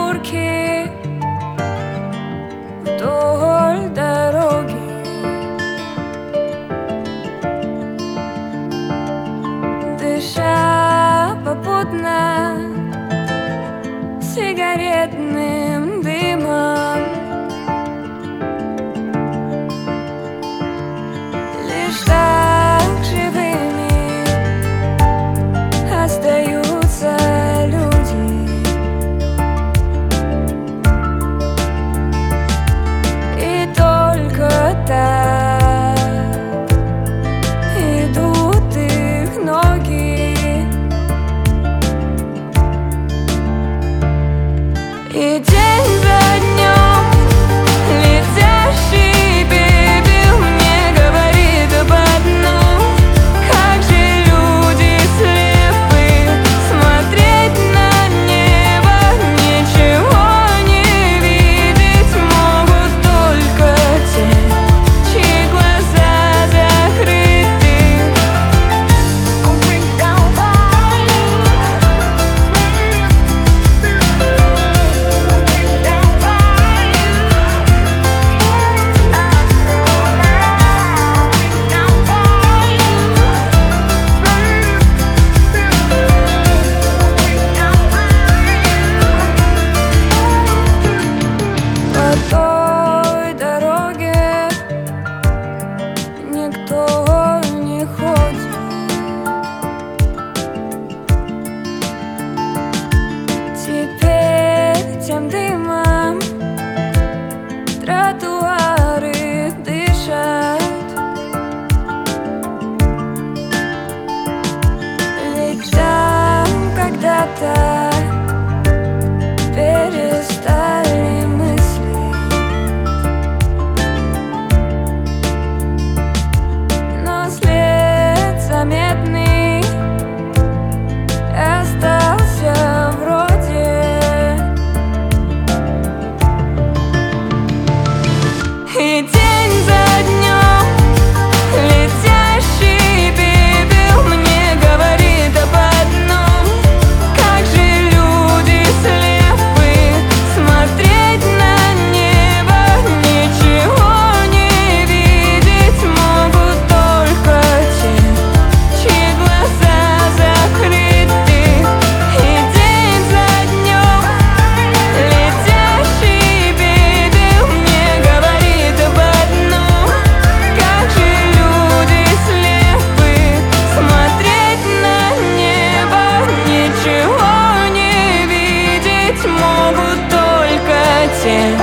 придурки вдоль дороги. Дыша попутно сигаретным дымом, лишь так живыми остаются люди. И только так идут их ноги. И день за днем летящий пепел мне говорит об одном: как же люди слепы, смотреть на небо, ничего не видеть могут только те, чьи глаза закрыты. По той дороге никто не ходит. Теперь тем дымом тротуары дышат. Ведь там когда-то перестали мысли, но след заметный остался вроде. И день за днем летящий пепел мне говорит об одном: как же люди слепы, смотреть на небо, ничего не видеть могут только те, чьи глаза закрыты. И день за днем летящий пепел мне говорит об одном: как же люди слепы, смотреть на небо, ничего не видеть могут только те,